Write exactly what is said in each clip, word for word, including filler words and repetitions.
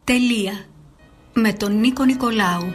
Τελεία. Με τον Νίκο Νικολάου.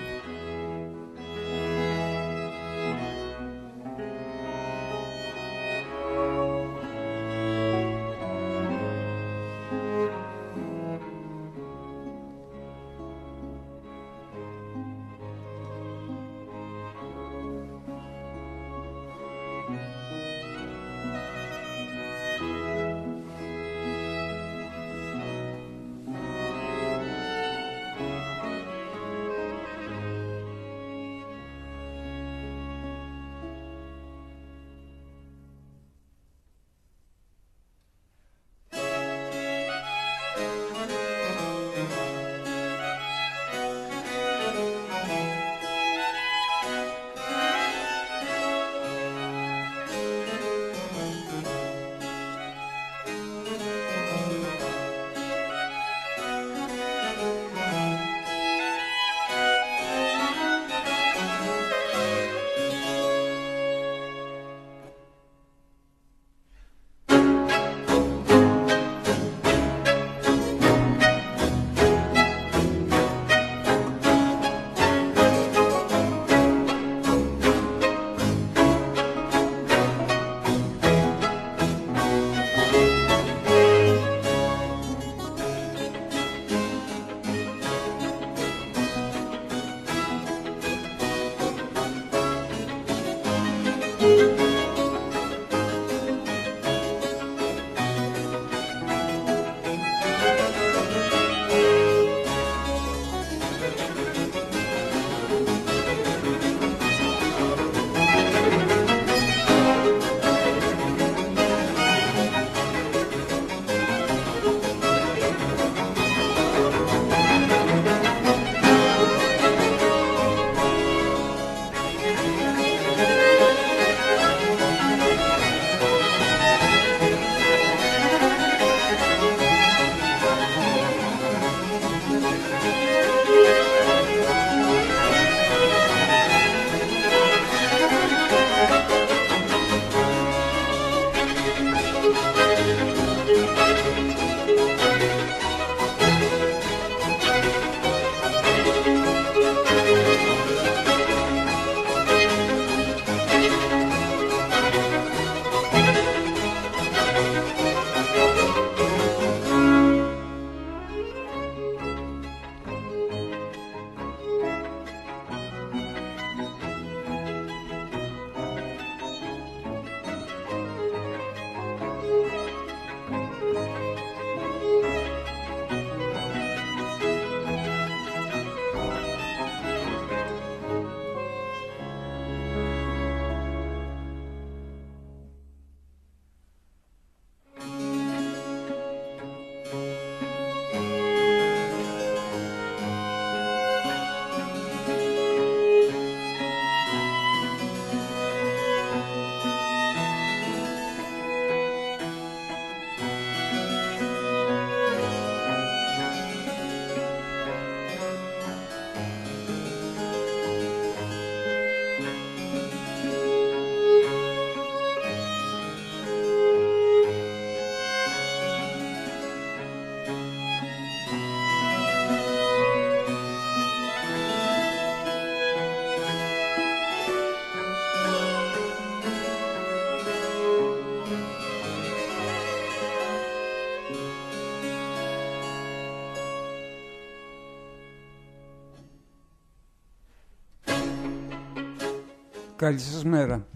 Καλή σας μέρα.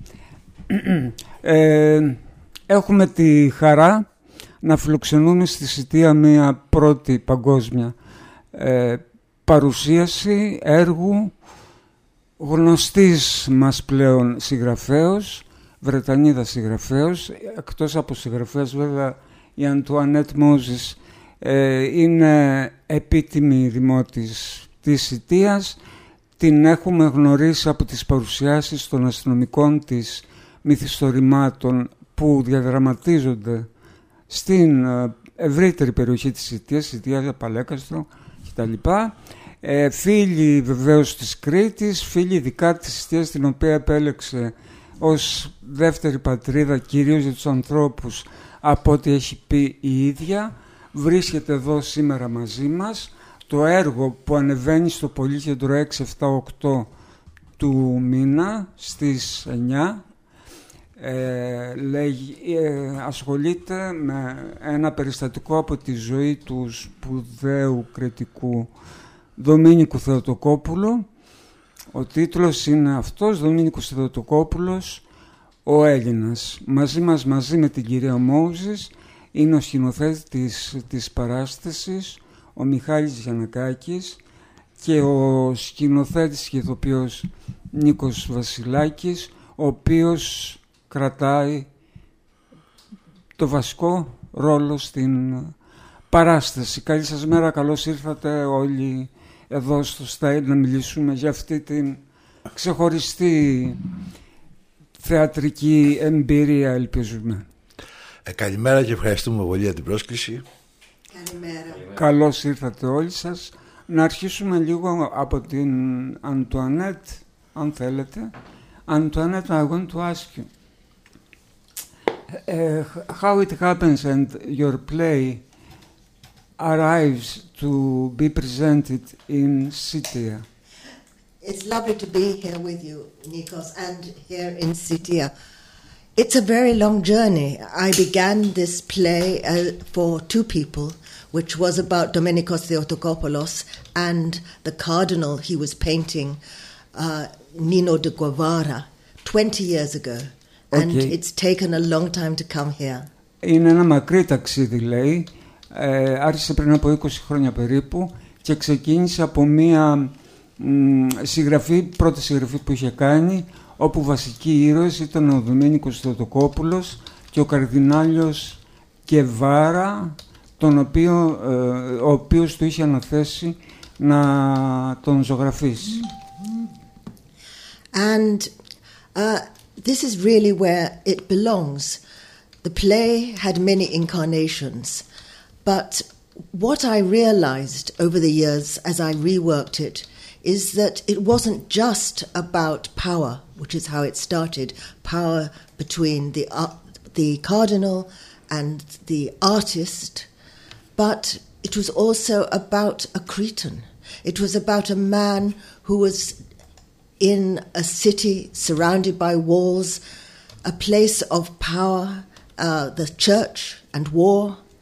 ε, έχουμε τη χαρά να φιλοξενούμε στη Σιτία μια πρώτη παγκόσμια ε, παρουσίαση έργου γνωστής μας πλέον συγγραφέως, Βρετανίδα συγγραφέως, εκτός από συγγραφέως βέβαια η Αντουανέτ Μόζης ε, είναι επίτιμη δημότης της Σιτίας. Την έχουμε γνωρίσει από τις παρουσιάσεις των αστυνομικών της μυθιστορημάτων που διαδραματίζονται στην ευρύτερη περιοχή της Σιτίας, Σιτία, Παλέκαστρο κτλ. Ε, φίλοι βεβαίως της Κρήτης, φίλοι ειδικά της Σιτίας, την οποία επέλεξε ως δεύτερη πατρίδα κυρίως για τους ανθρώπους από ό,τι έχει πει η ίδια. Βρίσκεται εδώ σήμερα μαζί μας. το έργο που ανεβαίνει στο Πολύκεντρο έξι, επτά, οκτώ του μήνα στις εννιά, ε, λέγει, ε, ασχολείται με ένα περιστατικό από τη ζωή του σπουδαίου κριτικού Δομήνικου Θεοτοκόπουλου. Ο τίτλος είναι αυτός, Δομήνικος Θεοτοκόπουλος, ο Έλληνας. Μαζί μας, μαζί με την κυρία Μόουζης, είναι ο σκηνοθέτης της, της παράστασης, ο Μιχάλης Γιαννακάκης, και ο σκηνοθέτης και ηθοποιός Νίκος Βασιλάκης, ο οποίος κρατάει το βασικό ρόλο στην παράσταση. Καλή σας μέρα, καλώς ήρθατε όλοι εδώ στο ΣΤΑΙΛ να μιλήσουμε για αυτή την ξεχωριστή θεατρική εμπειρία, ελπίζουμε. Ε, καλημέρα και ευχαριστούμε πολύ για την πρόσκληση. Καλημέρα. Καλώς ήρθατε όλοι σας. Να αρχίσουμε λίγο από την Αντουανέτ, αν θέλετε. Αντουανέτ, I want to ask you uh, how it happens and your play arrives to be presented in Sitia. It's lovely to be here with you, Nikos, and here in Sitia. It's a very long journey. I began this play uh, for two people, which was about Domenikos Theotokopoulos and the cardinal he was painting, uh, Nino de Guevara, twenty years ago. Okay. And it's taken a long time to come here. Είναι ένα μακρύ ταξίδι, λέει. Ε, άρχισε πριν από είκοσι χρόνια περίπου και ξεκίνησε από μία μ, συγγραφή, πρώτη συγγραφή που είχε κάνει, όπου βασικοί ήρωες ήταν ο Δομήνικος Θεοτοκόπουλος και ο Καρδινάλιος Γκεβάρα, τον οποίο, ε, ο οποίος του είχε αναθέσει να τον ζωγραφίσει. And uh, this is really where it belongs. The play had many incarnations, but what I realized over the years as I reworked it is that it wasn't just about power, which is how it started, power between the, uh, the cardinal and the artist, but it was also about a Cretan. It was about a man who was in a city surrounded by walls, a place of power, uh, the church and war,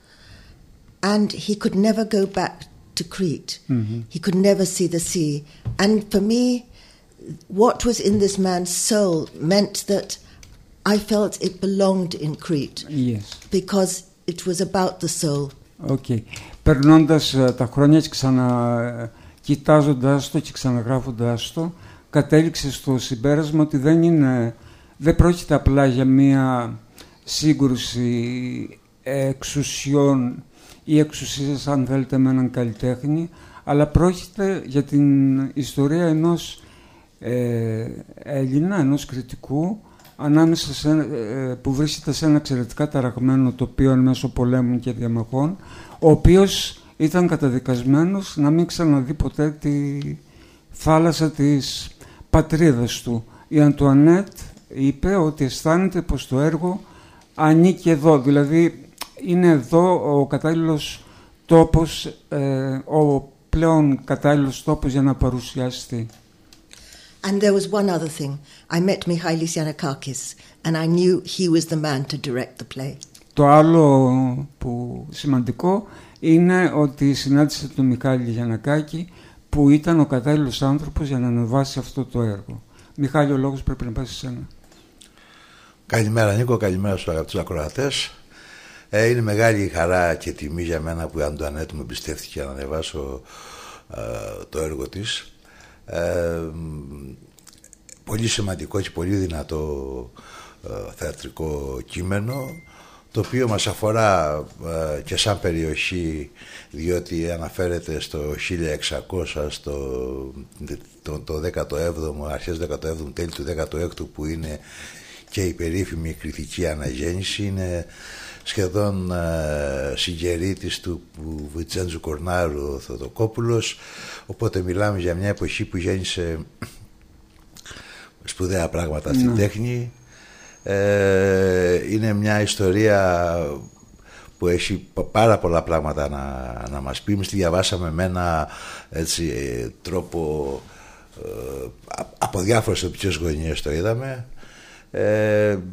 and he could never go back to Crete. Mm-hmm. He could never see the sea. And for me, what was in this man's soul meant that I felt it belonged in Crete. Yes. Because it was about the soul. Okay. Περνώντας uh, τα χρόνια και ξανακοιτάζοντας το και ξαναγράφοντας το, κατέληξε στο συμπέρασμα ότι δεν είναι, δεν πρόκειται απλά για μία σύγκρουση εξουσιών ή εξουσίες, αν θέλετε, με έναν καλλιτέχνη, αλλά πρόκειται για την ιστορία ενός ε, Έλληνα, ενός κριτικού, ανάμεσα σε, ε, που βρίσκεται σε ένα εξαιρετικά ταραγμένο τοπίο εν μέσω πολέμων και διαμαχών, ο οποίος ήταν καταδικασμένος να μην ξαναδεί ποτέ τη θάλασσα της πατρίδας του. Η Αντουανέτ είπε ότι αισθάνεται πως το έργο ανήκει εδώ, δηλαδή είναι εδώ ο κατάλληλος τόπος, ε, ο πλέον κατάλληλος τόπος για να παρουσιαστεί. And there was one other thing. I met Michailis Yannakakis and I knew he was the man to direct the play. Το άλλο που σημαντικό είναι ότι συνάντησε τον Μιχάλη Γιαννακάκη, που ήταν ο κατάλληλος άνθρωπος για να ανεβάσει αυτό το έργο. Μιχάλη, ο λόγος πρέπει να πάει σε σένα. Καλημέρα Νίκο, καλημέρα στους αγαπητούς ακροατές. Ε, είναι μεγάλη χαρά και τιμή για μένα που η Αντουανέτ μου εμπιστεύτηκε να ανεβάσω ε, το έργο της. Ε, πολύ σημαντικό και πολύ δυνατό ε, θεατρικό κείμενο, το οποίο μας αφορά ε, και σαν περιοχή, διότι αναφέρεται στο χίλια εξακόσια, στο το, το δέκατο έβδομο, αρχές δέκατο έβδομο, τέλη του δέκατου έκτου, που είναι και η περίφημη κριτική αναγέννηση. Είναι σχεδόν ε, συγγερίτης του Βιτσέντζου Κορνάρου ο Θεοτοκόπουλος, οπότε μιλάμε για μια εποχή που γέννησε σπουδαία πράγματα στην ναι. τέχνη. Ε, είναι μια ιστορία που έχει πάρα πολλά πράγματα να, να μας πει. Εμείς τη διαβάσαμε με ένα έτσι, τρόπο ε, από διάφορες οπτικές γωνίες το είδαμε. Ε, ε,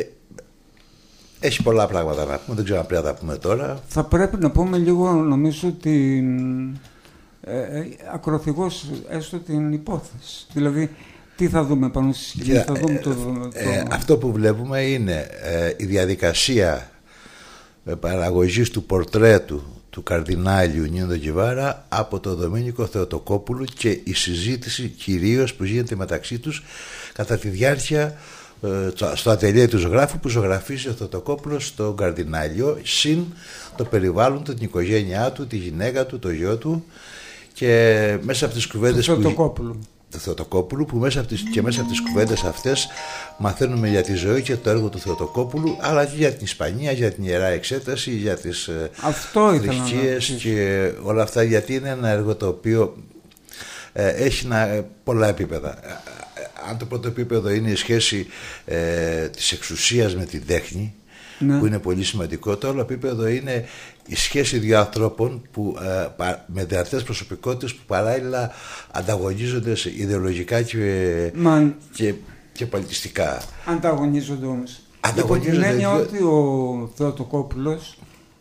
έχει πολλά πράγματα να πούμε, δεν ξέρω αν πρέπει να τα πούμε τώρα. Θα πρέπει να πούμε λίγο, νομίζω, την ε, ε, ακροθυγώς έστω την υπόθεση. Δηλαδή, τι θα δούμε πάνω στη σκηνή, θα δούμε το, το... Ε, αυτό που βλέπουμε είναι ε, η διαδικασία ε, παραγωγής του πορτρέτου του καρδινάλιου Νίνο Γκεβάρα από τον Δομήνικο Θεοτοκόπουλου και η συζήτηση κυρίως που γίνεται μεταξύ τους κατά τη διάρκεια ε, στο ατελιέ του ζωγράφου που ζωγραφίζει ο Θεοτοκόπουλος στον καρδινάλιο, συν το περιβάλλον του, την οικογένειά του, τη γυναίκα του, το γιο του, και μέσα από τις κουβέντες του Θεοτοκόπουλου. του Θεοτοκόπουλου, που μέσα από τις, και μέσα από τις κουβέντες αυτές μαθαίνουμε για τη ζωή και το έργο του Θεοτοκόπουλου, αλλά και για την Ισπανία, για την Ιερά Εξέταση, για τις θρησκείες και όλα αυτά, γιατί είναι ένα έργο το οποίο ε, έχει ένα, πολλά επίπεδα. Αν το πρώτο επίπεδο είναι η σχέση ε, της εξουσίας με την τέχνη, ναι, που είναι πολύ σημαντικό, το άλλο επίπεδο είναι η σχέση δύο ανθρώπων που, ε, με δυνατές προσωπικότητες που παράλληλα ανταγωνίζονται ιδεολογικά και, Μα... και, και πολιτιστικά. Ανταγωνίζονται όμως. Ανταγωνίζονται. Υπό την έννοια ότι ο Θεοτοκόπουλος,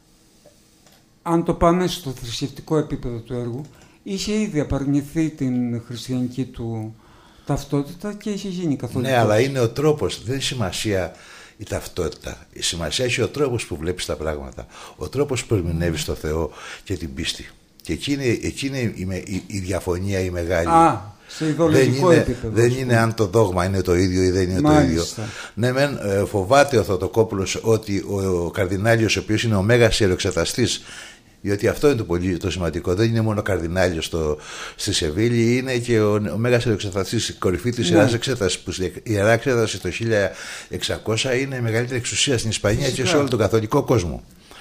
αν το πάμε στο θρησκευτικό επίπεδο του έργου, είχε ήδη απαρνηθεί την χριστιανική του ταυτότητα και είχε γίνει καθολικός. Ναι, αλλά είναι ο τρόπος, δεν είναι σημασία η ταυτότητα. Η σημασία έχει ο τρόπος που βλέπεις τα πράγματα, ο τρόπος που ερμηνεύεις το Θεό και την πίστη. Και εκεί είναι, εκεί είναι η, η, η διαφωνία η μεγάλη. Α, σε ιδεολογικό δεν είναι, επίπεδο. Δεν είναι αν το δόγμα είναι το ίδιο ή δεν είναι Μάλιστα. το ίδιο. Ναι, μεν, ε, φοβάται ο Θεοτοκόπουλος ότι ο, ο καρδινάλιος, ο οποίος είναι ο μέγας ιεροεξεταστής, διότι αυτό είναι το πολύ το σημαντικό. Δεν είναι μόνο ο καρδινάλιος στο, στη Σεβίλη, είναι και ο, ο μέγας ιεροεξεταστής, η κορυφή της Ιεράς Εξέτασης, που η Ιερά Εξέταση το χίλια εξακόσια είναι η μεγαλύτερη εξουσία στην Ισπανία. Φυσικά. Και σε όλο τον καθολικό κόσμο.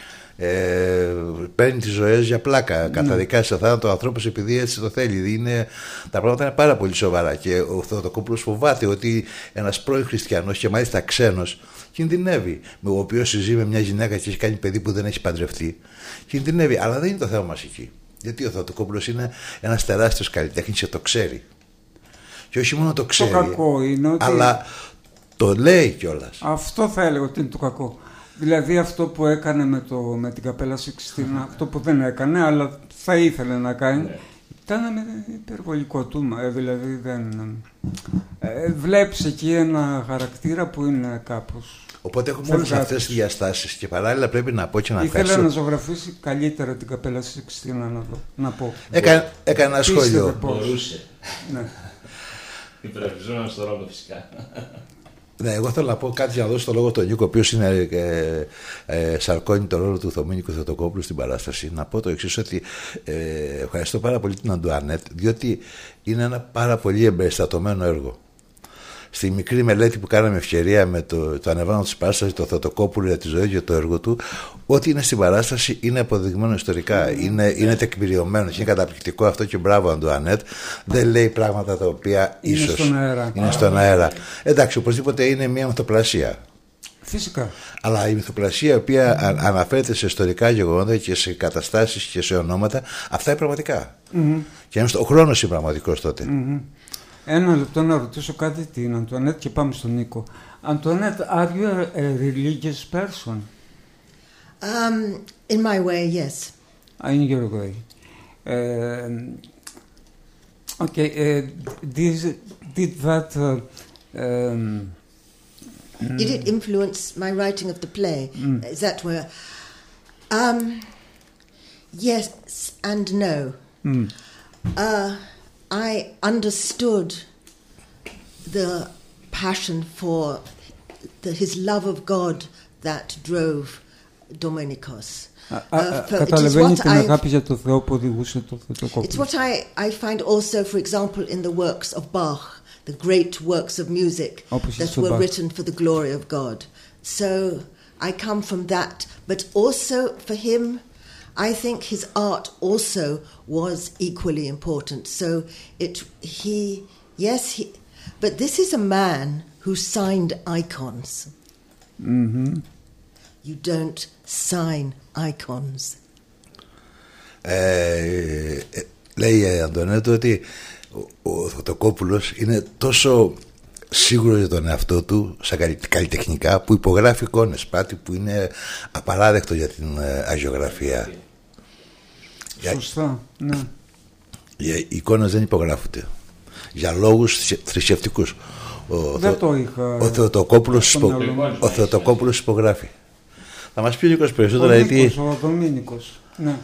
Ε, παίρνει τις ζωές για πλάκα, καταδικάζει σε θάνατο ο ανθρώπους επειδή έτσι το θέλει. Είναι, τα πράγματα είναι πάρα πολύ σοβαρά και ο Θεοτοκόπουλος φοβάται ότι ένας πρώην χριστιανός και μάλιστα ξένος κινδυνεύει, με ο οποίος συζεί με μια γυναίκα και έχει κάνει παιδί που δεν έχει παντρευτεί, κινδυνεύει. Αλλά δεν είναι το θέμα μας εκεί, γιατί ο Θεοτοκόπουλος είναι ένας τεράστιος καλλιτέχνης και το ξέρει, και όχι μόνο το ξέρει, το κακό είναι ότι... αλλά το λέει κιόλας. Αυτό θα έλεγα ότι είναι το κακό. Δηλαδή αυτό που έκανε με, το, με την Καπέλα Σικστίνα, mm-hmm. αυτό που δεν έκανε αλλά θα ήθελε να κάνει, yeah. ήταν υπερβολικό του. Δηλαδή δεν... Ε, βλέπεις εκεί ένα χαρακτήρα που είναι κάπως... Οπότε έχουμε όλες αυτές τις διαστάσεις και παράλληλα πρέπει να πω και να ήθελα ευχαριστώ. να ζωγραφίσει καλύτερα την Καπέλα Σικστίνα, να, δω, να πω. Έκανε, έκανε ένα σχόλιο. Μπορούσε. Ναι. Υπερασπιζόταν στο ρόλο φυσικά. Ναι, εγώ θέλω να πω κάτι για να δώσω το λόγο στον Νίκο, ο οποίος είναι, ε, ε, σαρκώνει το ρόλο του Δομήνικου Θεοτοκόπουλου στην παράσταση. Να πω το εξής, ότι ε, ευχαριστώ πάρα πολύ την Αντουανέτ, διότι είναι ένα πάρα πολύ εμπεριστατωμένο έργο. Στη μικρή μελέτη που κάναμε ευκαιρία με το, το ανεβάνω της παράστασης, το Θεοτοκόπουλο για τη ζωή και το έργο του, ό,τι είναι στην παράσταση είναι αποδειγμένο ιστορικά, είναι, είναι τεκμηριωμένο και είναι καταπληκτικό αυτό, και μπράβο Αντουανέτ. Δεν λέει πράγματα τα οποία είναι ίσως στον αέρα. είναι στον αέρα. Εντάξει, οπωσδήποτε είναι μια μυθοπλασία. Φυσικά. Αλλά η μυθοπλασία η οποία αναφέρεται σε ιστορικά γεγονότα και σε καταστάσεις και σε ονόματα, αυτά είναι πραγματικά. Mm-hmm. Και ο χρόνος είναι πραγματικός τότε. Mm-hmm. Ένα λεπτό να ρωτήσω κάτι την Αντουανέτ και πάμε στον Νίκο. Αντουανέτ, are you a religious person? Um, in my way, yes. In your way. Uh, okay, uh, did, did that... Uh, um, did it influence my writing of the play? Mm. Is that where... Um, yes and no. Mm. Uh... I understood the passion for the, his love of God that drove Domenicos. Καταλαβαίνει την αγάπη για το Θεό που οδηγούσε το Θεοτοκόπουλο. It's what I, I find also, for example, in the works of Bach, the great works of music that were written for the glory of God. So I come from that, but also for him, I think his art also was equally important. So it, he, yes, he, but this is a man who signed icons. Mm-hmm. You don't sign icons. Ε, ε, λέει η Αντωνέτο ότι ο, ο Θεοτοκόπουλος είναι τόσο σίγουρος για τον εαυτό του σαν καλλιτεχνικά που υπογράφει εικόνες, κάτι που είναι απαράδεκτο για την ε, αγιογραφία. Σωστά, ναι. Οι εικόνες δεν υπογράφονται για λόγους θρησκευτικούς. Ο, δεν Θε... το είχα. Ο Θεοτοκόπουλος, υπο... ο Θεοτοκόπουλος υπογράφει. Θα μας πει λίγο περισσότερα ο γιατί... Νίκος, ο Δομήνικος, ναι.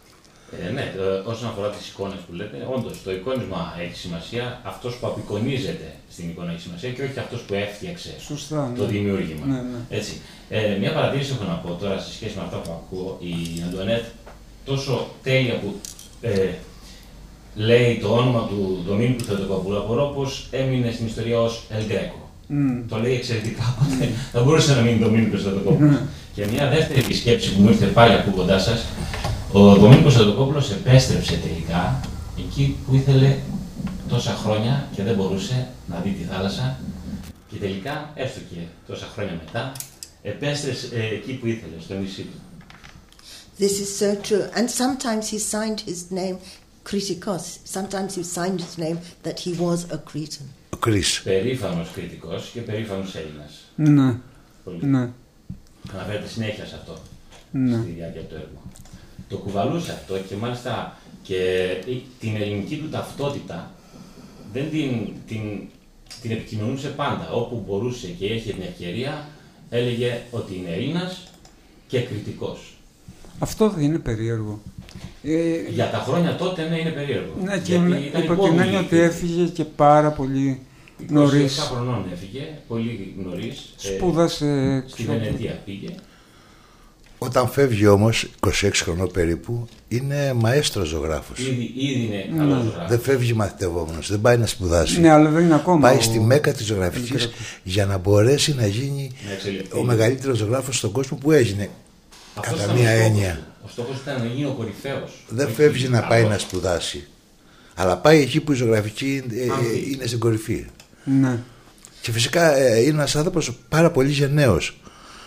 Ε, ναι, όσον αφορά τις εικόνες που λέτε, όντως το εικόνισμα έχει σημασία, αυτός που απεικονίζεται στην εικόνα έχει σημασία και όχι αυτός που έφτιαξε Σωστά, το ναι. δημιούργημα. Ναι, ναι. Έτσι. Ε, μια παρατήρηση έχω να πω τώρα σε σχέση με αυτά που ακούω. Η Αντωνέτ τόσο τέλεια που ε, λέει το όνομα του Δομήνικου Θεοτοκόπουλου, απορώ πως έμεινε στην ιστορία ως El Greco. Mm. Το λέει εξαιρετικά, οπότε mm. θα μπορούσε να μείνει Δομήνικος Θεοτοκόπουλος. Mm. Και μια δεύτερη σκέψη που μου ήρθε πάλι ακούγοντάς σας, ο Δομήνικος Θεοτοκόπουλος επέστρεψε τελικά εκεί που ήθελε τόσα χρόνια και δεν μπορούσε να δει τη θάλασσα και τελικά, έστω και τόσα χρόνια μετά, επέστρεψε ε, εκεί που ήθελε, στο νησί του. This is so true. And sometimes he signed his name Kritikos. Sometimes he signed his name that he was a Cretan. Κρίς. Περήφανος κριτικός και περήφανος Έλληνας. Ναι. Πολύ. Ναι. Αναφέρεται συνέχεια σε αυτό, ναι. στη διάρκεια του έργου. Το κουβαλούσε αυτό και μάλιστα και την ελληνική του ταυτότητα δεν την, την, την επικοινωνούσε πάντα. Όπου μπορούσε και είχε την ευκαιρία, έλεγε ότι είναι Έλληνας και κριτικός. Αυτό δεν είναι περίεργο. Ε, Για τα χρόνια τότε ναι, είναι περίεργο. Ναι, και υπό την έννοια ότι έφυγε και πάρα πολύ νωρίς. είκοσι επτά χρονών έφυγε, πολύ νωρίς. Σπούδασε. Ε, στη Βενετία πήγε. Όταν φεύγει όμως, είκοσι έξι χρονών περίπου, είναι μαέστρος ζωγράφος. Ήδη, ήδη είναι καλός ναι. ζωγράφος. Δεν φεύγει μαθητευόμενος, δεν πάει να σπουδάσει. Ναι, αλλά δεν είναι ακόμα. Πάει ο... στη μέκα της ζωγραφικής για να μπορέσει να γίνει να ο μεγαλύτερος ζωγράφος στον κόσμο που έγινε. Αυτός κατά μία έννοια. Ο στόχος ήταν να γίνει ο κορυφαίος. Δεν φεύγει να πάει να σπουδάσει. Αλλά πάει εκεί που η ζωγραφική ε, είναι στην κορυφή. Ναι. Και φυσικά ε, είναι ένας άνθρωπος πάρα πολύ γενναίος.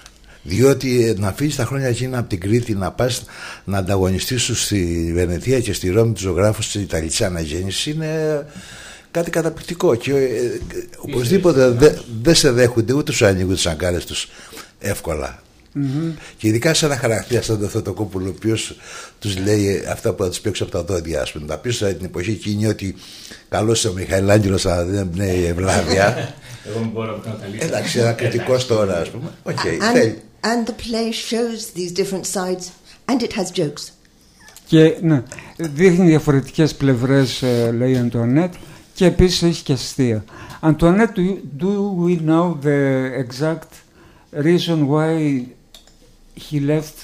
Διότι να φύγεις τα χρόνια εκείνα από την Κρήτη, να πας να ανταγωνιστείς σου στη Βενετία και στη Ρώμη του ζωγράφου στην Ιταλική αναγέννηση είναι κάτι καταπληκτικό. Και ε, οπωσδήποτε δεν δε σε δέχονται ούτε σου ανοίγουν τις αγκάλες τους εύκολα. Mm-hmm. Και ειδικά σε ένα χαρακτήρα σαν τον Θεοτοκόπουλο, ο οποίος τους λέει αυτά που θα τους παίξω από τα δόντια. Ας πούμε. Τα πίσω την εποχή εκείνη ότι καλώς ο Μιχαηλάγγελος αλλά δεν εμπνέει ευλάβεια. Εγώ μπορώ να κάνω καλύτερα. Εντάξει, ένα κριτικός τώρα, ας πούμε. Okay, and, θέλει. and the play shows these different sides and it has jokes. Και ναι, δείχνει διαφορετικές πλευρές, λέει η Αντουανέτ, και επίσης έχει και αστεία. Αντουανέτ, do, do we know the exact reason why he left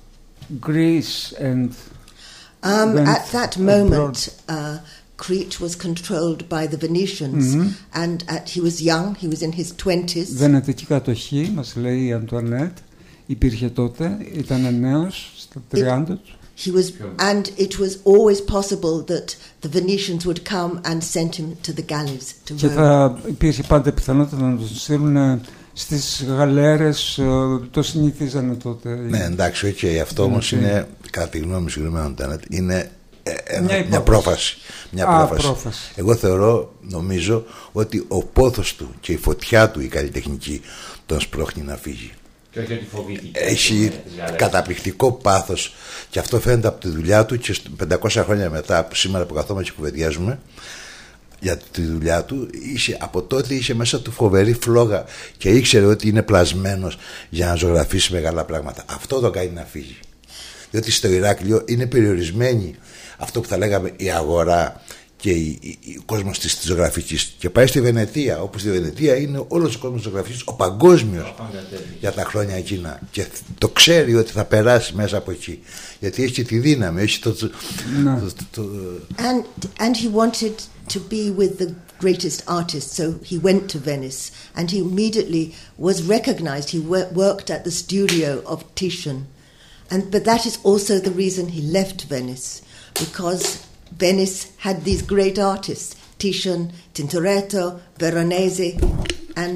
Greece and um, went at that moment uh, Crete was controlled by the Venetians mm-hmm. and at, he was young, he was in his twenties. Βενετική κατοχή, μας λέει η Αντουανέτ, υπήρχε τότε, ήταν νέος στα τριάντα του. He was, and it was always possible that the Venetians would come and send him to the galleys to Και θα υπήρχε πάντα πιθανότητα να τον στείλουν στις γαλέρες, το συνηθίζανε τότε. Ναι, εντάξει, okay, αυτό όμως είναι, κατά τη γνώμη συγγνώμη, είναι ένα, μια, μια πρόφαση. Μια Α, πρόφαση. πρόφαση. Εγώ θεωρώ, νομίζω, ότι ο πόθος του και η φωτιά του, η καλλιτεχνική, τον σπρώχνει να φύγει. Και όχι ότι φοβήθηκε. Έχει καταπληκτικό πάθος και αυτό φαίνεται από τη δουλειά του και πεντακόσια χρόνια μετά, που σήμερα που καθόμαστε και κουβεντιάζουμε για τη δουλειά του, είχε, από τότε είχε μέσα του φοβερή φλόγα και ήξερε ότι είναι πλασμένος για να ζωγραφίσει μεγάλα πράγματα. Αυτό το κάνει να φύγει. Διότι στο Ηράκλειο είναι περιορισμένη αυτό που θα λέγαμε η αγορά και ο κόσμος της ζωγραφικής, και πάει στη Βενετία, όπου στη Βενετία είναι όλος ο κόσμος της ζωγραφικής, ο παγκόσμιος, για τα χρόνια εκείνα, και το ξέρει ότι θα περάσει μέσα από εκεί, γιατί έχει τη δύναμη, έχει το, το, no. το, το... And, and he wanted to be with the greatest artists, so he went to Venice and he immediately was recognized. He wor- worked at the studio of Titian, and but that is also the reason he left Venice, because Venice had these great artists, Titian, Tintoretto, Veronese, and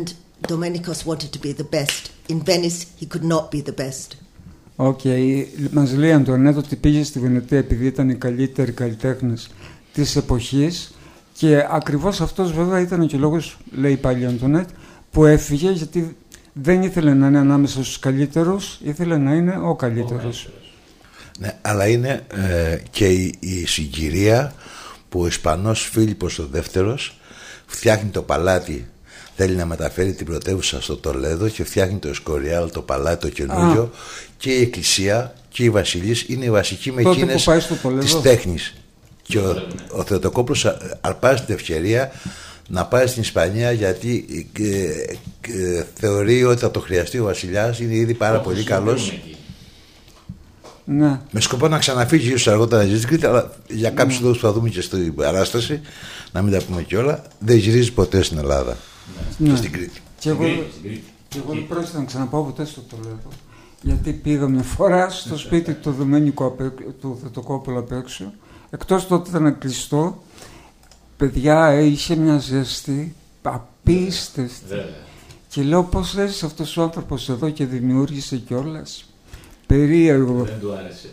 Domenicos wanted to be the best. In Venice, he could not be the best. Οκ. Okay. Μας λέει η Αντουανέτ ότι πήγε στη Βενετία επειδή ήταν οι καλύτεροι καλλιτέχνες της εποχής και ακριβώς αυτός βέβαια ήταν και ο λόγος, λέει πάλι η Αντουανέτ, που έφυγε γιατί δεν ήθελε να είναι ανάμεσα στους καλύτερους, ήθελε να είναι ο καλύτερος. Ναι, αλλά είναι ε, και η, η συγκυρία που ο Ισπανός Φίλιππος ο δεύτερος φτιάχνει το παλάτι, θέλει να μεταφέρει την πρωτεύουσα στο Τολέδο και φτιάχνει το Εσκοριάλ, το παλάτι το καινούριο, και η εκκλησία και η βασιλής είναι οι βασικοί μεκίνες της τέχνης. Και ο, ο Θεοτοκόπουλος αρπάζει την ευκαιρία να πάει στην Ισπανία γιατί ε, ε, θεωρεί ότι θα το χρειαστεί ο βασιλιάς, είναι ήδη πάρα Πώς πολύ καλός. Ναι. Με σκοπό να ξαναφύγει ίσως αργότερα να ζήσει στην Κρήτη, αλλά για κάποιους λόγους που θα δούμε και στην παράσταση, να μην τα πούμε κιόλα, δεν γυρίζει ποτέ στην Ελλάδα. Ναι. Και στην Κρήτη. Και εγώ, και εγώ δεν πρόκειται να ξαναπάω ποτέ στο Τολέδο. Γιατί πήγα μια φορά στο σπίτι του Δομένικου του Θεοτοκόπουλου απ' έξω. Εκτός τότε ήταν κλειστό. Παιδιά, είχε μια ζέστη απίστευτη. Και λέω πώς έζησε αυτός ο άνθρωπος εδώ και δημιούργησε κιόλας. Περίεργο. Δεν του άρεσε.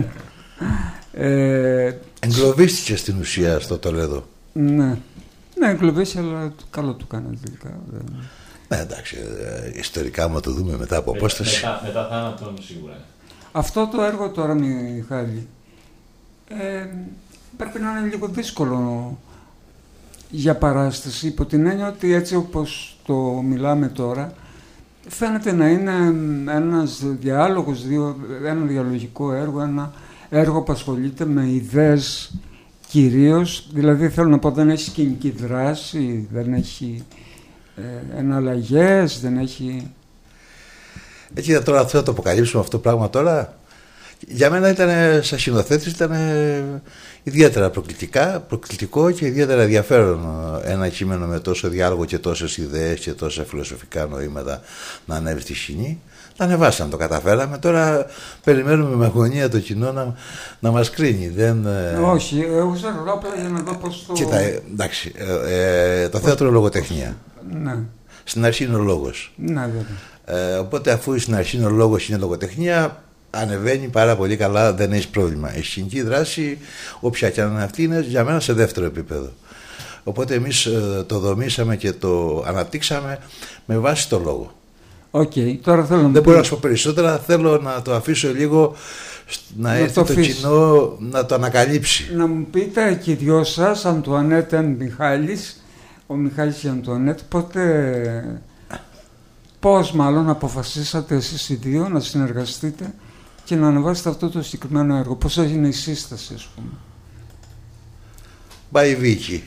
ε, Εγκλωβίστηκε στην ουσία στο Τολέδο. Ναι. Ναι, εγκλωβίστηκε, αλλά καλό του κάνανε τελικά. Ναι, εντάξει, ε, ιστορικά μου το δούμε μετά από απόσταση. Μετά, μετά θάνατον σίγουρα. Αυτό το έργο τώρα, Μιχάλη, ε, πρέπει να είναι λίγο δύσκολο για παράσταση, υπό την έννοια ότι έτσι όπως το μιλάμε τώρα, φαίνεται να είναι ένας διάλογος, ένα διαλογικό έργο, ένα έργο που ασχολείται με ιδέες κυρίως, δηλαδή θέλω να πω δεν έχει σκηνική δράση, δεν έχει ε, εναλλαγές, δεν έχει... Έτσι τώρα θέλω να το αποκαλύψουμε αυτό το πράγμα τώρα. Για μένα ήταν, σαν σκηνοθέτης, ήταν ιδιαίτερα προκλητικά, προκλητικό και ιδιαίτερα ενδιαφέρον ένα κείμενο με τόσο διάλογο και τόσες ιδέες και τόσα φιλοσοφικά νοήματα να ανέβει στη σκηνή. Τα ανεβάσαμε, το καταφέραμε. Τώρα περιμένουμε με αγωνία το κοινό να, να μας κρίνει. Δεν, Όχι, εγώ σε ρωτάω απλά για να δω πώς το... Κοίτα, εντάξει, ε, ε, το θέατρο είναι λογοτεχνία. Ναι. Στην αρχή είναι ο λόγος. Ναι, βέβαια. Ε, οπότε αφού στην αρχή είναι ο λόγος, είναι λογοτεχνία, ανεβαίνει πάρα πολύ καλά, δεν έχει πρόβλημα. Η σκηνική δράση, όποια και αν είναι αυτή, είναι για μένα σε δεύτερο επίπεδο. Οπότε εμείς ε, το δομήσαμε και το αναπτύξαμε με βάση το λόγο. Okay, τώρα θέλω να δεν μπορώ να σου πω περισσότερα, θέλω να το αφήσω λίγο να, να έρθει το, το κοινό να το ανακαλύψει. Να μου πείτε και οι δυο σας, Αντουανέτ και Μιχάλης, ο Μιχάλης και η Αντουανέτ, πότε, πώς μάλλον αποφασίσατε εσείς οι δύο να συνεργαστείτε και να ανεβάσετε αυτό το συγκεκριμένο έργο, πώς έγινε η σύσταση, ας πούμε. Μπα η Βίκη.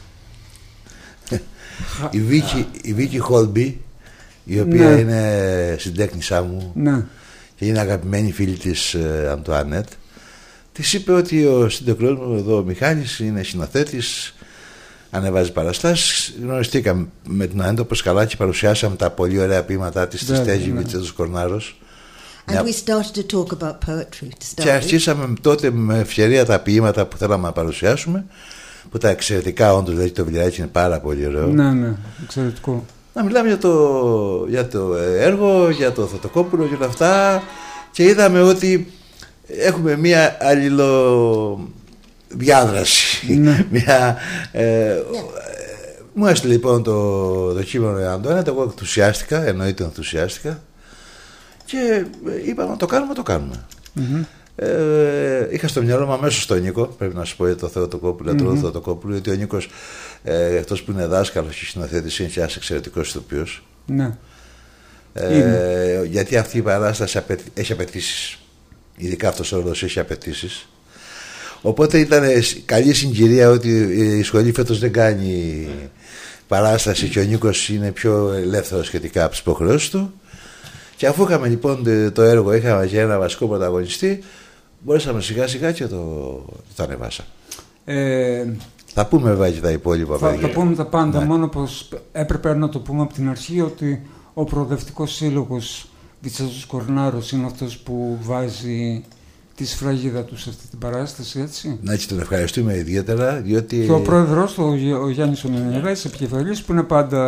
η Βίκη, η Βίκη Χόλμπι, η οποία ναι. είναι συντέκνησά μου ναι. και είναι αγαπημένη φίλη της ε, Αντουανέτ, της είπε ότι ο συντεκτικός μου εδώ ο Μιχάλης είναι σκηνοθέτης, ανεβάζει παραστάσεις. Γνωριστήκαμε με την Αντουανέτ όπως καλά και παρουσιάσαμε τα πολύ ωραία ποίηματά της στη Στέγη Βιτσέτος Κορνάρος. And we started to talk about poetry to start και αρχίσαμε τότε με ευκαιρία τα ποίηματα που θέλαμε να παρουσιάσουμε, που τα εξαιρετικά όντως, δηλαδή το βιβλιάκι είναι πάρα πολύ ωραίο. Ναι, ναι, εξαιρετικό. Να μιλάμε για το, για το έργο, για το Θεοτοκόπουλο και όλα αυτά, και είδαμε ότι έχουμε μία αλληλοδιάδραση. Ναι. μία, ε, yeah. Μου έστειλε λοιπόν το, το κείμενο η Αντουανέτ, εγώ ενθουσιάστηκα, εννοείται ενθουσιάστηκα, και είπαμε να το κάνουμε, το κάνουμε. Mm-hmm. Ε, είχα στο μυαλό μου αμέσως τον Νίκο, πρέπει να σου πω, για το Θεοτοκόπουλο, mm-hmm. το Θεοτοκόπουλο, γιατί ο Νίκος, ε, εκτός που είναι δάσκαλος και συνοθέτης, είναι και ένας εξαιρετικός ηθοποιός. Ναι. Ε, γιατί αυτή η παράσταση έχει απαιτήσεις. Ειδικά αυτός ο ρόλος έχει απαιτήσεις. Οπότε ήταν καλή συγκυρία ότι η σχολή φέτος δεν κάνει παράσταση και ο Νίκος είναι πιο ελεύθερος σχετικά από τις υποχρεώσεις του. Και αφού είχαμε λοιπόν το έργο, είχαμε και ένα βασικό πρωταγωνιστή, μπορέσαμε σιγά σιγά και το, το ανεβάσαμε. Ε, θα πούμε βέβαια και τα υπόλοιπα. Θα, θα πούμε τα πάντα, ναι. Μόνο πως έπρεπε να το πούμε από την αρχή ότι ο προοδευτικός σύλλογος Βιτσέτος Κορνάρος είναι αυτός που βάζει τη σφραγίδα του σε αυτή την παράσταση, έτσι. Να, έτσι τον ευχαριστούμε ιδιαίτερα, διότι... Και ο πρόεδρος του, ο Γιάννης Ομενιαδάκης, επικεφαλής, που είναι πάντα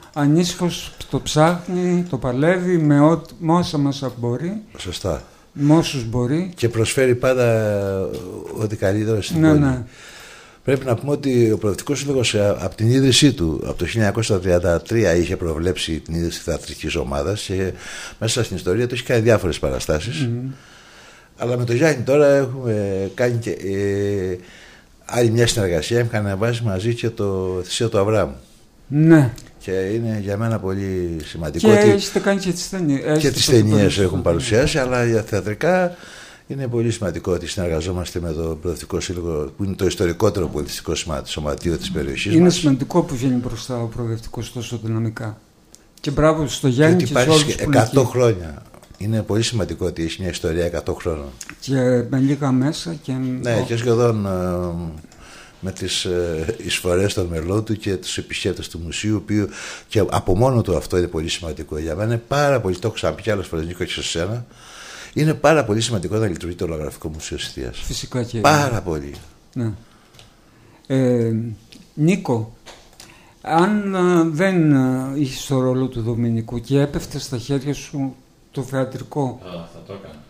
ανήσυχος το ψάχνει, το παλεύει με, ό, με όσα μέσα μπορεί. Σωστά. Με όσους μπορεί. Και προσφέρει πάντα ό,τι καλύτερο στην ναι, πόλη. Ναι. Πρέπει να πούμε ότι ο Προοδευτικός Σύλλογος από την ίδρυσή του, από το χίλια εννιακόσια τριάντα τρία, είχε προβλέψει την ίδρυση θεατρικής ομάδας και μέσα στην ιστορία του έχει κάνει διάφορες παραστάσεις. Mm-hmm. Αλλά με τον Γιάννη τώρα έχουμε κάνει και ε, άλλη μια συνεργασία. Έχουμε ανεβάσει μαζί και το Θησαίο του Αβραάμ. Ναι. Και είναι για μένα πολύ σημαντικό. Και ότι έχετε κάνει και τις ταινίες. Και τις ταινίες έχουν παρουσιάσει, αλλά για θεατρικά είναι πολύ σημαντικό ότι συνεργαζόμαστε με το Προοδευτικό Σύλλογο, που είναι το ιστορικότερο πολιτιστικό σωματείο της περιοχής είναι μας. σημαντικό που βγαίνει μπροστά ο Προοδευτικός τόσο δυναμικά. Και μπράβο στο Γιάννη και, και σε όλους που εκατό χρόνια. Είναι πολύ σημαντικό ότι έχει μια ιστορία εκατό χρόνων. Και με λίγα μέσα. Και... Ναι, και σχεδόν ε, με τις ε, εισφορές των μελών του και τους επισκέπτες του μουσείου, που και από μόνο του αυτό είναι πολύ σημαντικό. Για μένα είναι πάρα πολύ, το έχω ξαναπεί κι άλλες φορές, Νίκο, και σε σένα, είναι πάρα πολύ σημαντικό να λειτουργεί το Ολογραφικό Μουσείο της Θείας. Φυσικά και πάρα είναι. Πολύ. Ναι. Ε, Νίκο, αν α, δεν α, είχες το ρόλο του Δομηνικού και έπεφτε στα χέρια σου το θεατρικό. Α, θα το έκανα.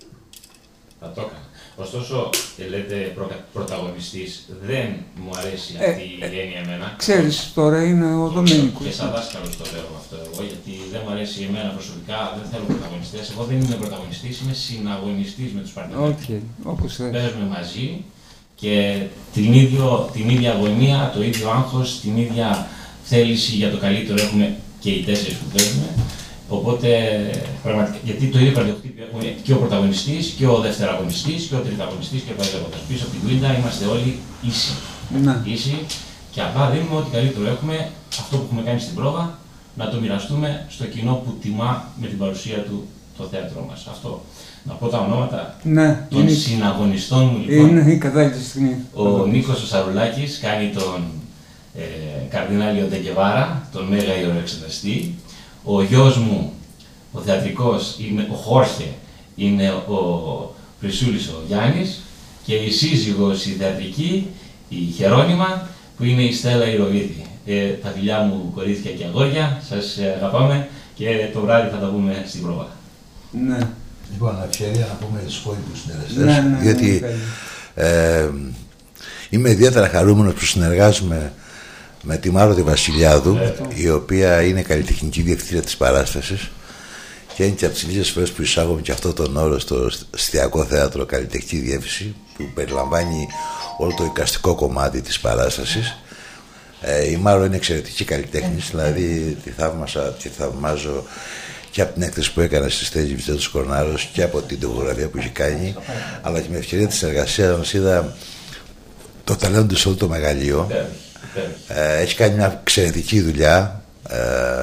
Θα το έκανα. Ωστόσο, λέτε προ, πρωταγωνιστής, δεν μου αρέσει αυτή ε, η έννοια εμένα. Ξέρεις, τώρα είναι ο Δομήνικος. Και σαν δάσκαλος το λέω αυτό εγώ, γιατί δεν μου αρέσει εμένα προσωπικά, δεν θέλω πρωταγωνιστές. Εγώ δεν είμαι πρωταγωνιστής, είμαι συναγωνιστής με τους παρτενέρους. Okay, όπως θες. Παίζουμε μαζί και την, ίδιο, την ίδια αγωνία, το ίδιο άγχος, την ίδια θέληση για το καλύτερο έχουμε και οι τέσσερις που παίζουμε. Οπότε, πραγματικά, γιατί το ίδιο καρδιοχτύπιο έχουμε και ο πρωταγωνιστής και ο δευτεραγωνιστής και ο τριταγωνιστής και ο πενταγωνιστής. Πίσω από την κουίντα είμαστε όλοι ίσοι. Ναι. Ίσοι και απλά δίνουμε ό,τι καλύτερο έχουμε, αυτό που έχουμε κάνει στην πρόβα, να το μοιραστούμε στο κοινό που τιμά με την παρουσία του το θέατρό μας. Αυτό. Να πω τα ονόματα ναι, των είναι... συναγωνιστών μου λοιπόν. Είναι η κατάλληλη στιγμή. Ο Νίκος ο Σαρουλάκης κάνει τον ε, Καρδινάλιο Ντεγκεβάρα, τον Μέγα Ιεροεξεταστή. Ο γιος μου, ο θεατρικός, είναι ο Χόρχε, είναι ο Χρυσούλης ο Γιάννης και η σύζυγος η θεατρική, η Χερόνημα, που είναι η Στέλλα Ηρωβίδη. Ε, τα φιλιά μου κορίτσια και αγόρια, σας αγαπάμε και το βράδυ θα τα πούμε στην πρόβα. Ναι. Λοιπόν, ευκαιρία να πούμε τους υπόλοιπους συνεργαστές, ναι, ναι, γιατί ναι, ε, είμαι ιδιαίτερα χαρούμενος που συνεργάζομαι με τη Μάρο τη Βασιλιάδου, yeah. η οποία είναι καλλιτεχνική διευθύντρια της παράστασης και είναι και από τις λίγες φορές που εισάγουμε και αυτό τον όρο στο Στιακό Θέατρο καλλιτεχνική διεύθυνση, που περιλαμβάνει όλο το εικαστικό κομμάτι της παράστασης. Ε, η Μάρο είναι εξαιρετική καλλιτέχνης, yeah. δηλαδή τη θαύμασα, τη θαυμάζω και από την έκθεση που έκανε στη στέγη Βιτζέτος Κορνάρος και από την τογογραφία που έχει κάνει, αλλά και με ευκαιρία της εργασίας είδα το ταλέντο του σε όλο το μεγαλείο. Yeah. Ε, έχει κάνει μια εξαιρετική δουλειά. Ε,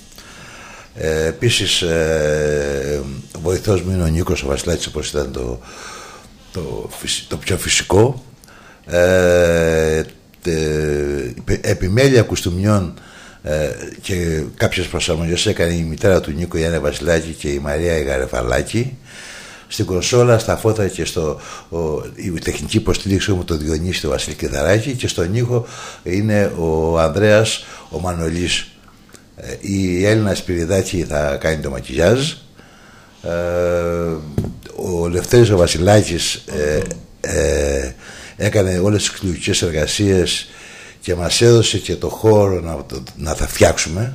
ε, επίσης ε, ο βοηθός μου είναι ο Νίκος ο Βασιλάκης, όπως ήταν το, το, το πιο φυσικό. ε, ε, επιμέλεια κουστούμιών ε, και κάποιες προσαρμογές έκανε η μητέρα του Νίκο, η Άννα Βασιλάκη, και η Μαρία η Γαρεφαλάκη. Στην κονσόλα, στα φώτα και στο ο, η τεχνική υποστήριξη με τον Διονύση, τον Βασίλη Κεδαράκη, και στον ήχο είναι ο Ανδρέας ο Μανολής. Ε, η Έλληνα Σπυριδάκη θα κάνει το μακιγιάζ. Ε, ο Λευτέρης ο Βασιλάκης ε, ε, έκανε όλες τις κληρικές εργασίες και μας έδωσε και το χώρο να, να τα φτιάξουμε.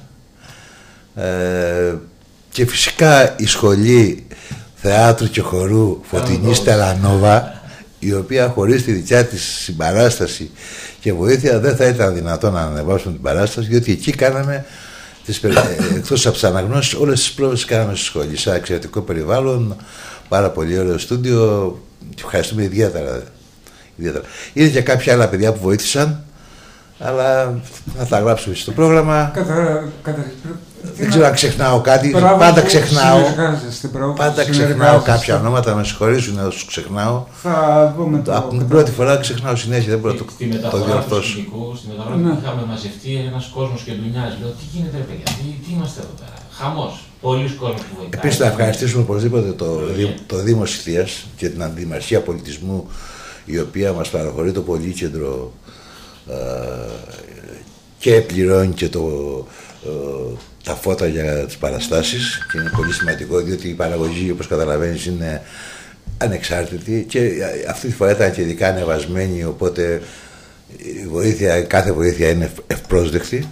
Ε, και φυσικά η σχολή θεάτρου και χορού Φωτεινή Στελανόβα, η οποία χωρίς τη δικιά της συμπαράσταση και βοήθεια δεν θα ήταν δυνατόν να ανεβάσουμε την παράσταση, διότι εκεί κάναμε τις, εκτός από τις αναγνώσεις, όλες τις πρόβες κάναμε στη σχολή, σε εξαιρετικό περιβάλλον, πάρα πολύ ωραίο στούντιο. Ευχαριστούμε ιδιαίτερα, ιδιαίτερα. Είναι και κάποια άλλα παιδιά που βοήθησαν, αλλά θα τα γράψουμε στο πρόγραμμα. Κατα, κατα, δεν ξέρω αν ξεχνάω κάτι. Μπράβο, πάντα ξεχνάω. Μπράβο, πάντα ξεχνάω κάποια ονόματα. Με συγχωρήσουν να τους ξεχνάω. Θα δούμε το. Από την πρώτη φορά ξεχνάω συνέχεια. Δεν μπορώ να το, το διορθώσω. Στη μεταφορά ναι. που είχαμε μαζευτεί ένας κόσμος και δουλειάζει. Λέω, τι γίνεται, ρε παιδιά, τι, τι είμαστε εδώ πέρα. Χαμός. Πολλοί κόσμος που βοηθάει. Επίσης, να ευχαριστήσουμε οπωσδήποτε το, το Δήμο Σιθίας και την Αντιμαρχία Πολιτισμού, η οποία μας παραχωρεί το Πολύκεντρο ε, και πληρώνει και το ε, τα φώτα για τις παραστάσεις και είναι πολύ σημαντικό διότι η παραγωγή, όπως καταλαβαίνεις, είναι ανεξάρτητη και αυτή τη φορά ήταν και ειδικά ανεβασμένη, οπότε η βοήθεια, κάθε βοήθεια είναι ευπρόσδεκτη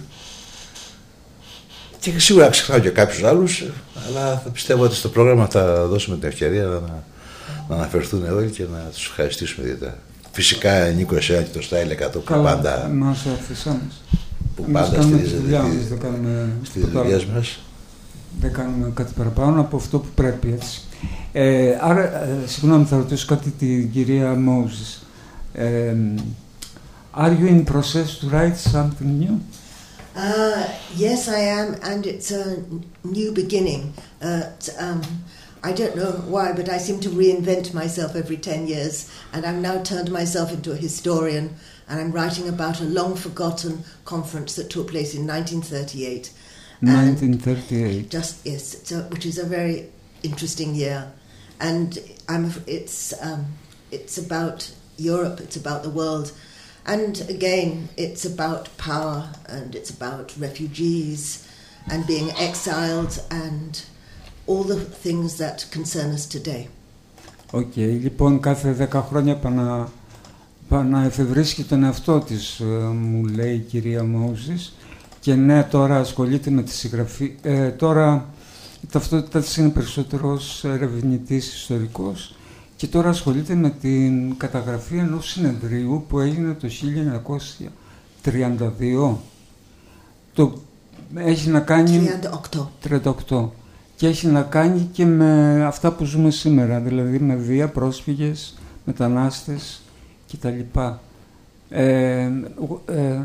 και σίγουρα ξεχνάω και κάποιους άλλους, αλλά θα πιστεύω ότι στο πρόγραμμα θα δώσουμε την ευκαιρία να, να αναφερθούν όλοι και να τους ευχαριστήσουμε ιδιαίτερα. Φυσικά Νίκο, εσένα και το Style εκατό που πάντα μας αφήσαμε. που πάντα στηρίζεται στις δουλειές μας. Δεν κάνουμε κάτι παραπάνω από αυτό που πρέπει, έτσι. Ε, άρα, ε, συγγνώμη, θα ρωτήσω κάτι την κυρία Moses. Ε, are you in process to write something new? Uh, yes, I am, and it's a new beginning. Uh, um, I don't know why, but I seem to reinvent myself every ten years, and I've now turned myself into a historian, and I'm writing about a long-forgotten conference that took place in nineteen thirty-eight. nineteen thirty-eight. Just yes, so, which is a very interesting year, and I'm. It's um, it's about Europe. It's about the world, and again, it's about power, and it's about refugees, and being exiled, and all the things that concern us today. Οκ, okay, λοιπόν, κάθε δέκα χρόνια πανα, παναεφευρίσκει τον εαυτό της, μου λέει η κυρία Μόζης. Και ναι, τώρα ασχολείται με τη συγγραφή. Ε, τώρα η ταυτότητά της είναι περισσότερο ως ερευνητής ιστορικός και τώρα ασχολείται με την καταγραφή ενός συνεδρίου που έγινε το χίλια εννιακόσια τριάντα δύο. Το έχει να κάνει... τριάντα οκτώ. Και έχει να κάνει και με αυτά που ζούμε σήμερα, δηλαδή με βία, πρόσφυγες, μετανάστες κτλ. Ε, ε,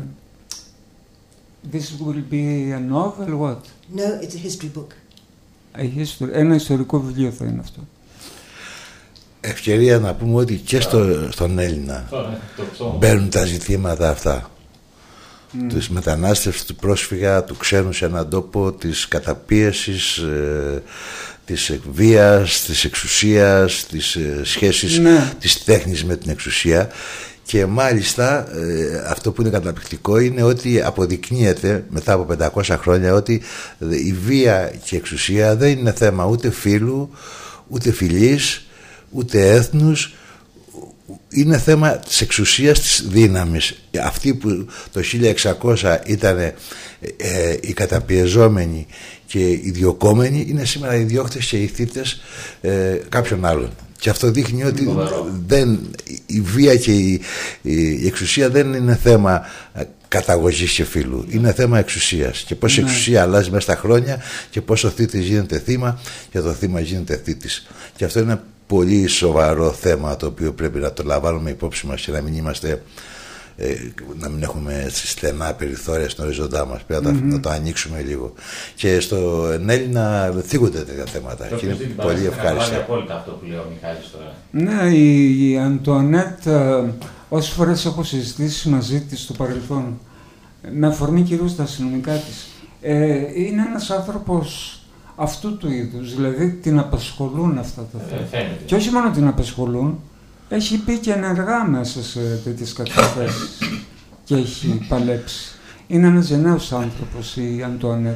This will be a novel, what? No, it's a history book. A history, ένα ιστορικό βιβλίο θα είναι αυτό. Ευκαιρία να πούμε ότι και στο, στον Έλληνα μπαίνουν τα ζητήματα αυτά. Mm. Της μετανάστευσης, του πρόσφυγα, του ξένου σε έναν τόπο, της καταπίεσης, ε, της βίας, της εξουσίας, της ε, σχέσης ναι. της τέχνης με την εξουσία. Και μάλιστα ε, αυτό που είναι καταπληκτικό είναι ότι αποδεικνύεται μετά από πεντακόσια χρόνια ότι η βία και η εξουσία δεν είναι θέμα ούτε φύλου, ούτε φυλής, ούτε έθνους, είναι θέμα της εξουσίας, της δύναμης. Αυτοί που το χίλια εξακόσια ήταν ε, ε, οι καταπιεζόμενοι και οι διωκόμενοι είναι σήμερα οι διώκτες και οι θύτες ε, κάποιων άλλων. Και αυτό δείχνει ότι δεν, η βία και η, η εξουσία δεν είναι θέμα καταγωγής και φύλου. Είναι θέμα εξουσίας. Και πώς η εξουσία αλλάζει μέσα στα χρόνια και πώς ο θήτης γίνεται θύμα και το θύμα γίνεται θήτης. Και αυτό είναι ένα πολύ σοβαρό θέμα το οποίο πρέπει να το λαμβάνουμε υπόψη μας και να μην είμαστε... Ε, να μην έχουμε στενά περιθώρια στον οριζοντά μας. Πρέπει mm-hmm. να το ανοίξουμε λίγο. Και στο Έλληνα θίγονται τέτοια θέματα. Και είναι πολύ ευχάριστο. Απόλυτα αυτό που λέει ο Μιχάλης τώρα. Ναι, η, η Αντουανέτ, ε, όσες φορές έχω συζητήσει μαζί της στο παρελθόν, με αφορμή κυρίως τα αστυνομικά της, ε, είναι ένας άνθρωπος αυτού του είδους. Δηλαδή την απασχολούν αυτά τα θέματα. Ε, και όχι μόνο την απασχολούν, έχει πει και ενεργά μέσα σε τέτοιες καταστάσεις και έχει παλέψει. Είναι ένας γενναίος άνθρωπος η Αντουανέτ.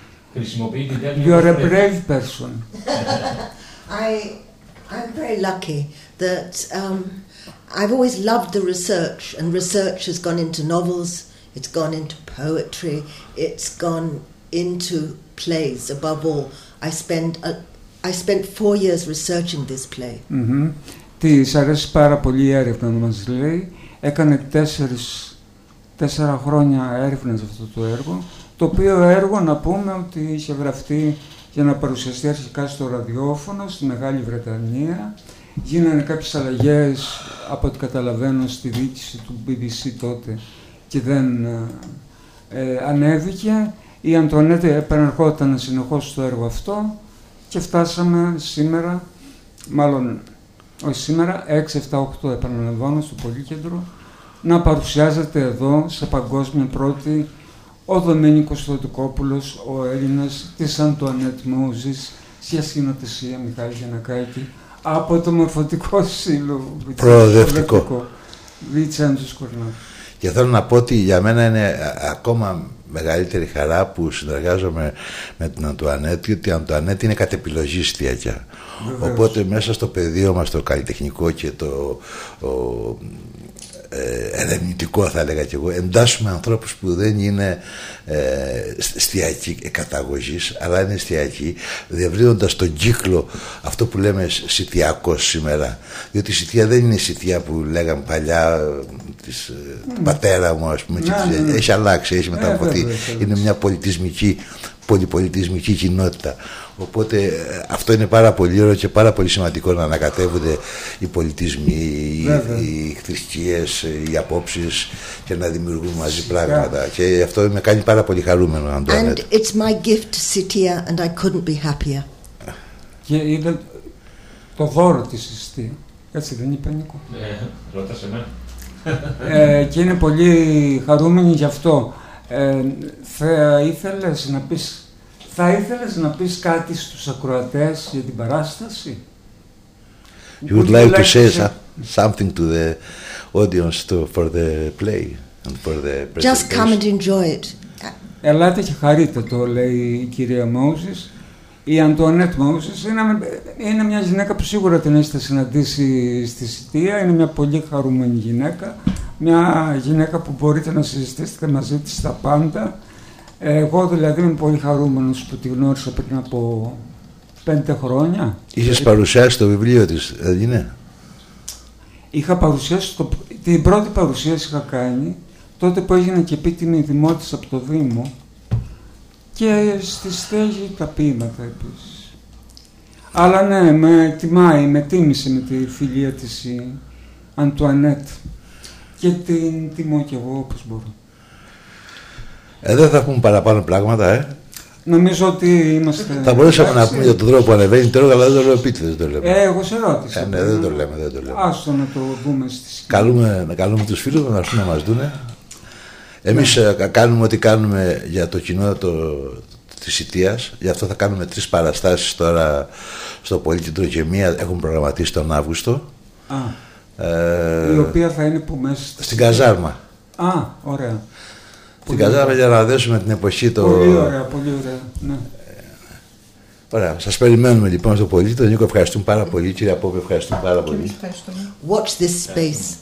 You are a brave person. I, I'm very lucky that um, I've always loved the research, and research has gone into novels, it's gone into poetry, it's gone into plays above all. I spent, a, I spent four years researching this play. Mm-hmm. Της αρέσει πάρα πολύ η έρευνα, να μας λέει. Έκανε τέσσερις, τέσσερα χρόνια έρευνα σε αυτό το έργο, το οποίο έργο να πούμε ότι είχε γραφτεί για να παρουσιαστεί αρχικά στο ραδιόφωνο στη Μεγάλη Βρετανία. Γίνανε κάποιες αλλαγές, από ό,τι καταλαβαίνω, στη διοίκηση του μπι μπι σι τότε και δεν ε, ανέβηκε. Η Αντουανέτ επανερχόταν συνεχώς στο έργο αυτό και φτάσαμε σήμερα, μάλλον όχι σήμερα, έξι, επτά, οκτώ επαναλαμβάνω στο Πολύκεντρο, να παρουσιάζεται εδώ σε παγκόσμια πρώτη ο Δομήνικος Θεοτοκόπουλος, ο Έλληνας, της Αντουανέτ Μόζης, σε σκηνοθεσία Μιχάλη Γιαννακάκη, από το Μορφωτικό Σύλλογο προοδευτικό Βίτσαντζος Κορνάκου. Και θέλω να πω ότι για μένα είναι ακόμα μεγαλύτερη χαρά που συνεργάζομαι με την Αντουανέτ, γιατί η Αντουανέτ είναι κατ' επιλογή εστιακιά. Οπότε μέσα στο πεδίο μας το καλλιτεχνικό και το ο, ε, ερευνητικό, θα έλεγα και εγώ, εντάσσουμε ανθρώπους που δεν είναι ε, εστιακοί καταγωγής, αλλά είναι εστιακοί, διευρύνοντας τον κύκλο, αυτό που λέμε σιτιακός σήμερα. Διότι η σιτία δεν είναι η σιτία που λέγαμε παλιά της mm. του πατέρα μου, ας πούμε, και yeah, της, yeah. έχει αλλάξει, έχει μεταμορφωθεί. Yeah, είναι μια πολιτισμική, πολυπολιτισμική κοινότητα. Οπότε αυτό είναι πάρα πολύ ωραίο και πάρα πολύ σημαντικό, να ανακατεύονται οι πολιτισμοί, οι, οι θρησκείες, οι απόψεις και να δημιουργούν μαζί πράγματα. Yeah. Και αυτό με κάνει πάρα πολύ χαρούμενο, Αντουανέτ. And it's my gift to Σιτία and I couldn't be happier. Και είναι το δώρο της Σιτία. Έτσι δεν είπε, Νίκο? Ε, ρώτασε με. ε, και είναι πολύ χαρούμενη γι' αυτό. Ε, θα ήθελες να πεις Θα ήθελες να πεις κάτι στους ακροατές για την παράσταση? You would like to say so, something to the audience to, for the play and for the presentation? Just come and enjoy it. Ελάτε και χαρείτε το, λέει η κυρία Μόζης. Η Αντουανέτ Μόζης είναι, είναι μια γυναίκα που σίγουρα την έχετε συναντήσει στη Σιτία. Είναι μια πολύ χαρούμενη γυναίκα. Μια γυναίκα που μπορείτε να συζητήσετε μαζί της τα πάντα. Εγώ δηλαδή είμαι πολύ χαρούμενος που τη γνώρισα πριν από πέντε χρόνια. Είχες παρουσιάσει το βιβλίο της, δεν είναι? Είχα παρουσιάσει, το, την πρώτη παρουσίαση είχα κάνει τότε που έγινε και επίτιμη δημότης από το Δήμο, και στη στέγη τα ποίηματα επίσης. Αλλά ναι, με τιμάει, με τίμησε με τη φιλία της η Αντουανέτ, και την τιμώ κι εγώ όπως μπορώ. Ε, δεν θα πούμε παραπάνω πράγματα, ε. Νομίζω ότι είμαστε... Θα μπορούσαμε να πούμε για τον τρόπο που ανεβαίνει τώρα, αλλά δεν το λέω επίτηδες, δεν το λέμε. Ε, εγώ σε ρώτησα. Ε, ναι, δεν το λέμε, δεν το λέμε. Άστο να το δούμε στις... Καλούμε, να καλούμε τους φίλους μας να έρθουν να μας δούνε. Εμείς ναι. κάνουμε ό,τι κάνουμε για το κοινό το, της Σιτίας. Γι' αυτό θα κάνουμε τρεις παραστάσεις τώρα στο Πολύκεντρο και μία έχουν προγραμματίσει τον Αύγουστο. Α, ε, η οποία θα είναι που μέσα... Στην Καζάρμα. Α, ωραία. Στην Καζάρμα για να δέσουμε την εποχή το... Πολύ ωραία, πολύ ωραία, ναι. Ωραία, σας περιμένουμε λοιπόν στο Πολύκεντρο. Νίκο, ευχαριστούμε πάρα πολύ. Κύριε Απόπη, ευχαριστούμε πάρα πολύ. Watch this space.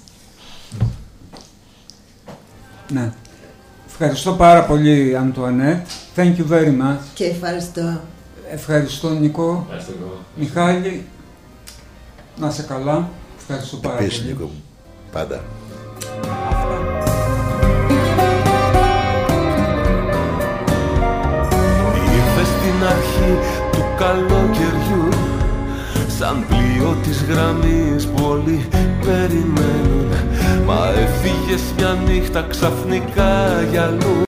Ναι. Ευχαριστώ πάρα πολύ, Αντουανέτ. Thank you very much. Και ευχαριστώ. Ευχαριστώ, Νίκο. Ευχαριστώ. Μιχάλη, να είσαι καλά. Ευχαριστώ πάρα Επίσης, πολύ. Νίκο μου. Πάντα. Ήρθε στην αρχή του καλοκαιριού, σαν πλοίο της γραμμής που όλοι περιμένουν, μα έφυγες μια νύχτα ξαφνικά για αλλού.